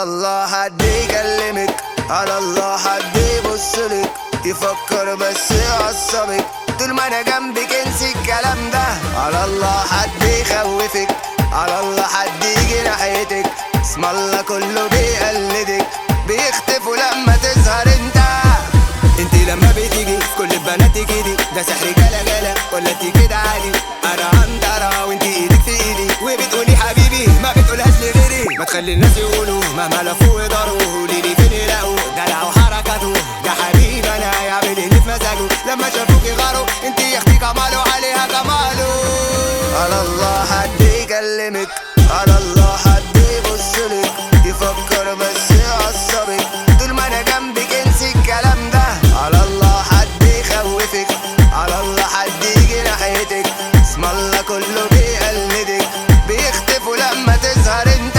على الله حد يكلمك، على الله حد يبصلك، يفكر بس يعصبك، طول ما انا جنبك انسي الكلام ده. على الله حد يخوفك، على الله حد يجي ناحيتك، اسم الله كله بيقلدك، بيختفوا لما تظهر انت لما بتيجي في كل البنات كده، ده سحر جلا جلا ولا انت كده عادي؟ انا عنترة وانت ايدك في ايدي، وبتقولي حبيبي ما بتقولهاش لغيري. ما تخلي الناس يقولوا مهما لفوا ويداروا، قوليلي فين يلاقوا دلع وحركاته، ده حبيبي انا يعمل اللي في مزاجه، لما شافوكي غاروا انت يا اختي كماله عليها كماله. على الله حد يكلمك، على الله حد يبصلك، يفكر بس يعصبك، طول ما انا جنبك انسي الكلام ده. على الله حد يخوفك، على الله حد يجي ناحيتك، اسم الله كله بيقلدك، بيختفوا لما تظهر انت.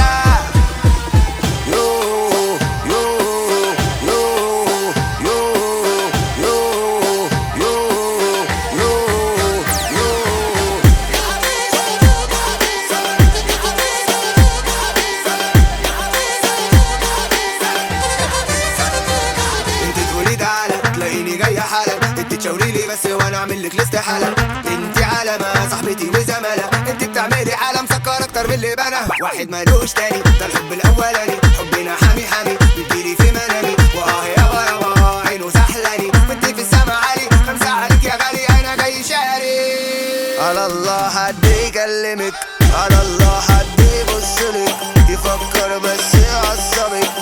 يو يو يو يو يو يو يو يو. انت تقولي تعالى تلاقيني جاي حالا، انت تشاوريلي بس وانا اعمل لك لست حالا، انت علامة صاحبتي وزمالة، انت بتعملي حالة مسكر اكتر من اللي بنا، واحد مالوش تاني ده الحب الاولاني، حبنا حامي حامي بتجيلي في منامي، واه يابا يابا عينه سحلاني، وانت في السما عالي خمسة عليك يا غالي انا جاي شاري. على الله حد يكلمك، على الله حد يبصلك، يفكر بس يعصبك،